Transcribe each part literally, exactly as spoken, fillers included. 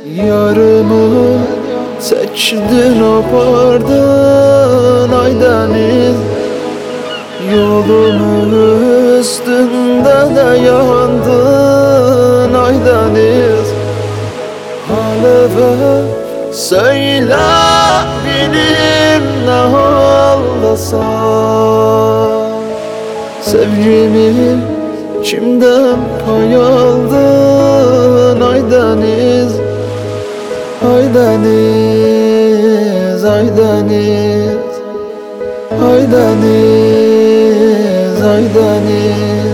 Yarımı seçtin opardın ay deniz. Yolumun üstünde de yandın ay deniz. Haleve söyle benim ne haldasan. Sevgimi kimden pay aldın ay deniz. Ay deniz, ay deniz, ay deniz, ay deniz.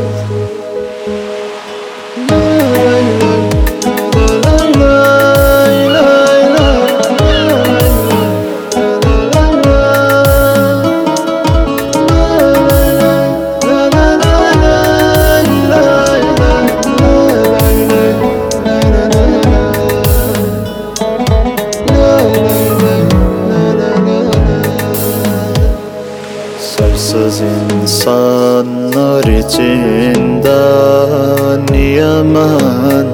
Sarsız insanlar içinde niyemen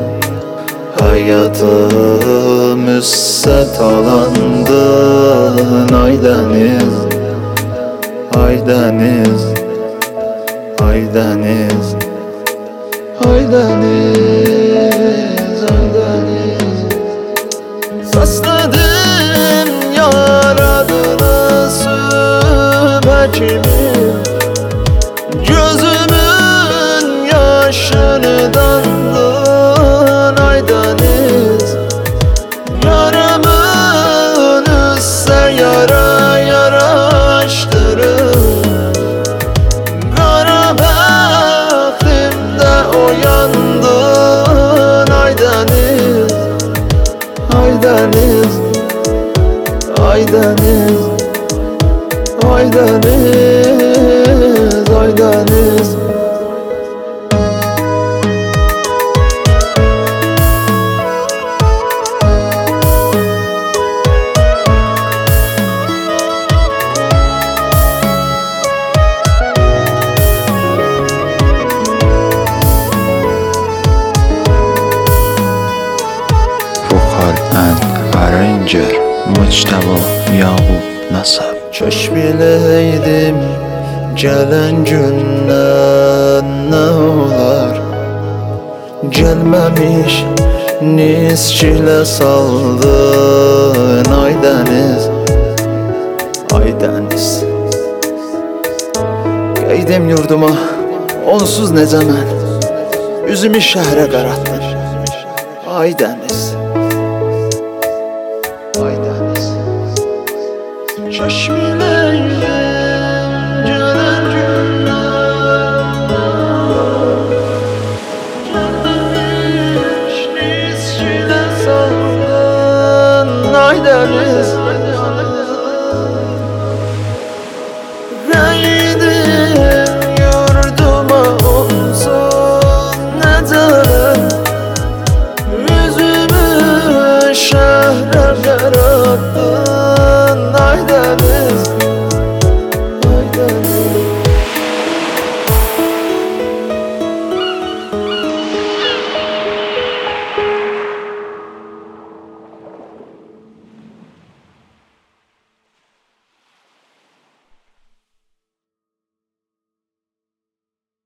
hayatım üsse talandın ay deniz. Ay deniz, ay deniz, ay deniz, ay deniz. Sasladın yaradını sübekimi. Gözümün yaşını dandın ay deniz. Yaramın üsse yara yaraştırır. Kara bəxtimdə oyandın ay deniz. Ay deniz, ay deniz, ay deniz, ay deniz. Vokal and Arranger Mujtaba Yaqub Nasab. Köş bileydim gelen günden ne olar. Gelmemiş niskile saldın ay deniz. Ay deniz. Geydim yurduma onsuz necə mən. Üzümü şəhərə qaratdın ay deniz. Ay deniz. Çeşmile